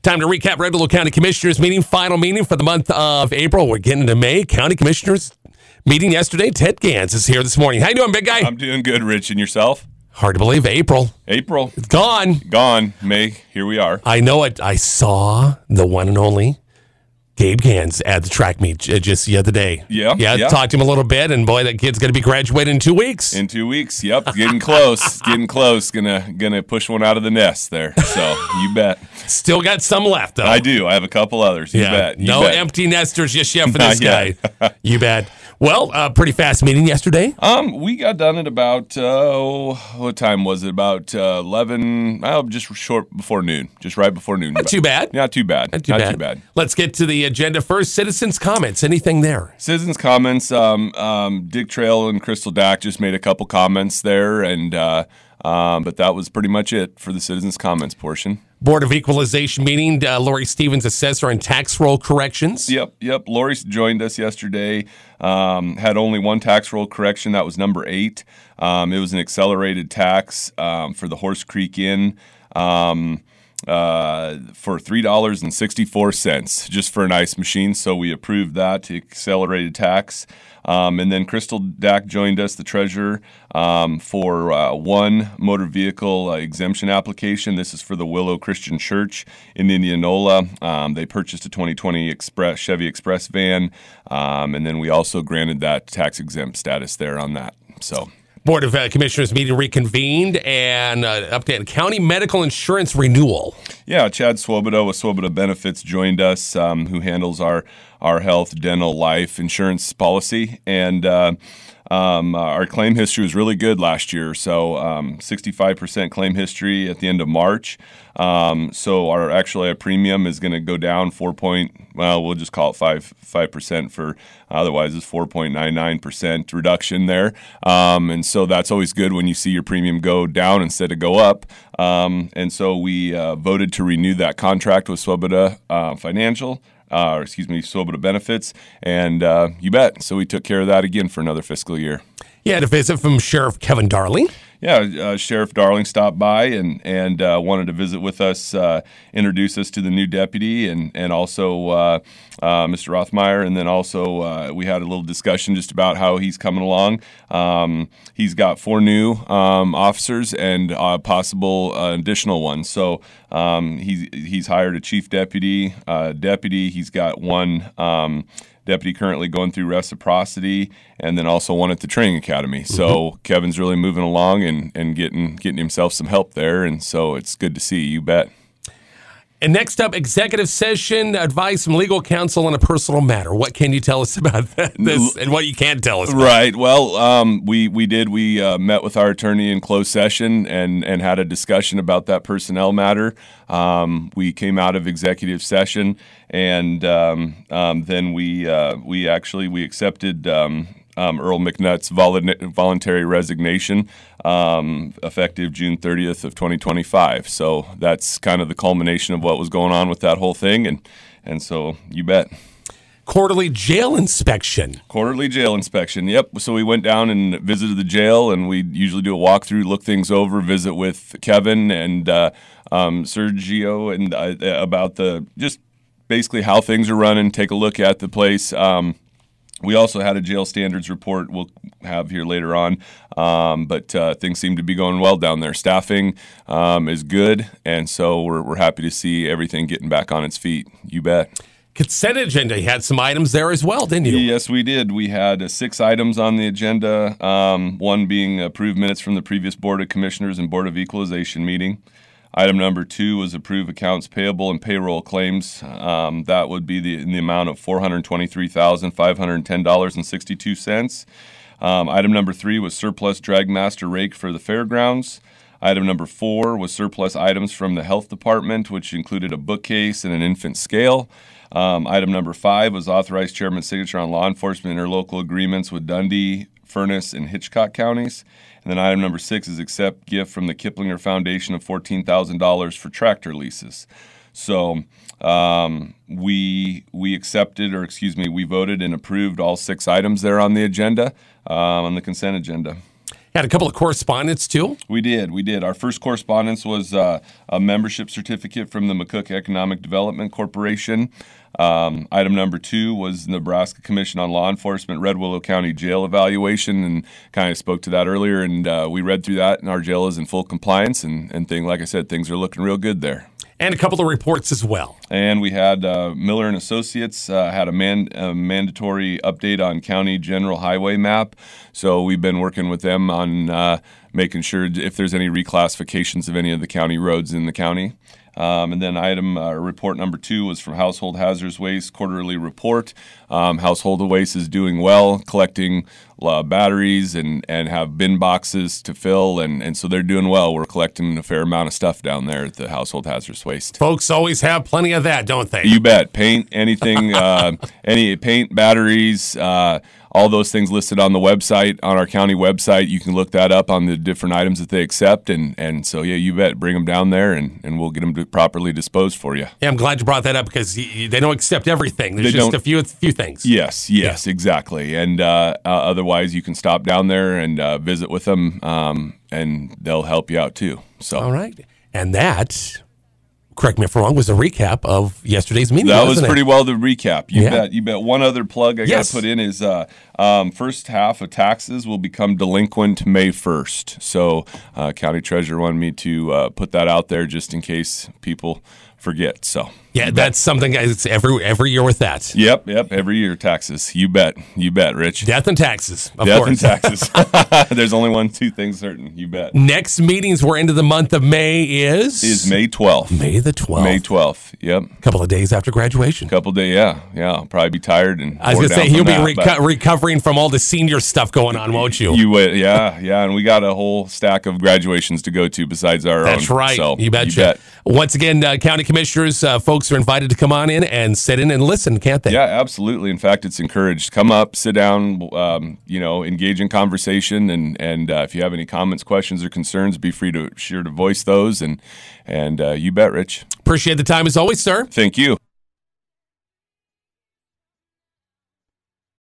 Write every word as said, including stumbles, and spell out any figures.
Time to recap Red Willow County Commissioners meeting, final meeting for the month of April. We're getting into May. County Commissioners meeting yesterday. Ted Gans is here this morning. How you doing, big guy? I'm doing good, Rich. And yourself? Hard to believe. April. April. It's gone. Gone. May. Here we are. I know it. I saw the one and only Gabe Gans at the track meet just the other day. Yeah. Yeah. yeah. Talked to him a little bit, and boy, that kid's going to be graduating in two weeks. In two weeks. Yep. Getting close. Getting close. Gonna gonna push one out of the nest there. So you bet. Still got some left, though. I do. I have a couple others. You yeah. bet. You no bet. empty nesters just yet for this Not guy. yet. You bet. Well, uh, pretty fast meeting yesterday. Um, we got done at about uh, what time was it? About uh, eleven. Well, just short before noon. Just right before noon. Not too bad. Not too bad. Not too Not bad. too bad. Let's get to the agenda first. Citizens' comments. Anything there? Citizens' comments. Um, um, Dick Trail and Crystal Dack just made a couple comments there, and uh, um, but that was pretty much it for the citizens' comments portion. Board of Equalization meeting. Uh, Lori Stevens, assessor on tax roll corrections. Yep, yep. Lori joined us yesterday. Um, had only one tax roll correction. That was number eight. Um, it was an accelerated tax um, for the Horse Creek Inn. Um, uh, for three dollars and sixty-four cents, just for an ice machine. So we approved that accelerated tax. Um, and then Crystal Dack joined us, the treasurer, um, for uh, one motor vehicle uh, exemption application. This is for the Willow Christian Church in Indianola. Um, they purchased a twenty twenty Express, Chevy Express van, um, and then we also granted that tax exempt status there on that. So. Board of uh, Commissioners meeting reconvened and uh, updated county medical insurance renewal. Yeah, Chad Swoboda with Swoboda Benefits joined us, um, who handles our our health, dental, life insurance policy, and uh, um, our claim history was really good last year. So um, sixty-five percent claim history at the end of March. Um, so our actually our premium is going to go down four point. Well, we'll just call it five five percent for. Otherwise, it's four point nine nine percent reduction there. Um, and so that's always good when you see your premium go down instead of go up. Um, and so we uh, voted to renew that contract with Swoboda uh, Financial. Uh, or excuse me, Swoboda Benefits, and uh, you bet. So we took care of that again for another fiscal year. You had a visit from Sheriff Kevin Darling. Yeah, uh, Sheriff Darling stopped by and and uh, wanted to visit with us, uh, introduce us to the new deputy, and and also uh, uh, Mister Rothmeyer, and then also uh, we had a little discussion just about how he's coming along. Um, he's got four new um, officers and uh, possible uh, additional ones. So um, he's he's hired a chief deputy, uh, deputy. He's got one. Um, Deputy currently going through reciprocity, and then also one at the training academy. So mm-hmm. Kevin's really moving along and, and getting getting himself some help there, and so it's good to see. You bet. And next up, executive session, advice from legal counsel on a personal matter. What can you tell us about that, this and what you can't tell us about? Right. Well, um, we, we did. We uh, met with our attorney in closed session and, and had a discussion about that personnel matter. Um, we came out of executive session, and um, um, then we uh, we actually we accepted um, um, Earl McNutt's volu- voluntary resignation um, effective June thirtieth of twenty twenty-five. So that's kind of the culmination of what was going on with that whole thing, and and so you bet. Quarterly jail inspection. Quarterly jail inspection, yep. So we went down and visited the jail, and we usually do a walkthrough, look things over, visit with Kevin and uh, um, Sergio and uh, about the just basically how things are running, take a look at the place. Um, we also had a jail standards report we'll have here later on, um, but uh, things seem to be going well down there. Staffing um, is good, and so we're, we're happy to see everything getting back on its feet. You bet. Consent agenda. You had some items there as well, didn't you? Yes, we did. We had uh, six items on the agenda, um, one being approved minutes from the previous Board of Commissioners and Board of Equalization meeting. Item number two was approve accounts payable and payroll claims. Um, that would be the, in the amount of four hundred twenty-three thousand five hundred ten dollars and sixty-two cents. Um, item number three was surplus dragmaster rake for the fairgrounds. Item number four was surplus items from the health department, which included a bookcase and an infant scale. Um, item number five was authorized chairman's signature on law enforcement interlocal agreements with Dundee, Furnace, and Hitchcock counties. And then item number six is accept gift from the Kiplinger Foundation of fourteen thousand dollars for tractor leases. So um, we we accepted, or excuse me, we voted and approved all six items there on the agenda, uh, on the consent agenda. Had a couple of correspondence, too. We did. We did. Our first correspondence was uh, a membership certificate from the McCook Economic Development Corporation. Um, item number two was Nebraska Commission on Law Enforcement Red Willow County Jail evaluation, and kind of spoke to that earlier. And uh, we read through that, and our jail is in full compliance. And, and thing, like I said, things are looking real good there. And a couple of reports as well. And we had uh, Miller and Associates uh, had a, man, a mandatory update on county general highway map. So we've been working with them on uh, making sure if there's any reclassifications of any of the county roads in the county. Um, and then item uh, report number two was from Household Hazardous Waste quarterly report. Um, Household Waste is doing well, collecting uh, batteries and, and have bin boxes to fill, and, and so they're doing well. We're collecting a fair amount of stuff down there at the Household Hazardous Waste. Folks always have plenty of that, don't they? You bet. Paint, anything, uh, any paint, batteries, uh, all those things listed on the website, on our county website. You can look that up on the different items that they accept. And, and so, yeah, you bet. Bring them down there, and, and we'll get them to properly disposed for you. Yeah, I'm glad you brought that up because y- they don't accept everything. There's They just don't- a few few things. Yes, yes, Yeah. exactly. And uh, uh, otherwise, you can stop down there and uh, visit with them, um, and they'll help you out too. So All right. And that, correct me if I'm wrong, was a recap of yesterday's meeting. that was wasn't it? pretty well the recap. You Yeah. bet. You bet. One other plug I Yes. got to put in is uh, um, first half of taxes will become delinquent May first. So uh, County Treasurer wanted me to uh, put that out there just in case people forget. So Yeah, that's something, guys. It's every every year with that. Yep, yep. Every year taxes. You bet. You bet, Rich. Death and taxes, of Death course. and taxes. There's only one, two things certain. You bet. Next meetings we're into the month of May is Is May twelfth. May the twelfth. May twelfth. Yep. A couple of days after graduation. Couple days. Yeah, yeah. I'll probably be tired and. I was worn going to say, down he'll from be that, reco- recovering from all the senior stuff going on, won't you? but You would, yeah, yeah. And we got a whole stack of graduations to go to besides our own. That's right. So, you betcha. You bet. Once again, uh, county commissioners, uh, folks are invited to come on in and sit in and listen, can't they? Yeah, absolutely. In fact, it's encouraged. Come up, sit down, um, you know, engage in conversation, and and uh, if you have any comments, questions, or concerns, be free to sure to voice those. And and uh, you bet, Rich. Appreciate the time as always, sir. Thank you.